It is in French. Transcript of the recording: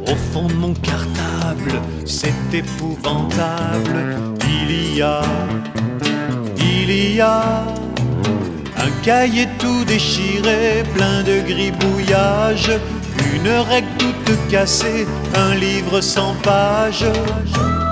Au fond de mon cartable, c'est épouvantable. Il y a un cahier tout déchiré, plein de gribouillages, une règle toute cassée, un livre sans pages.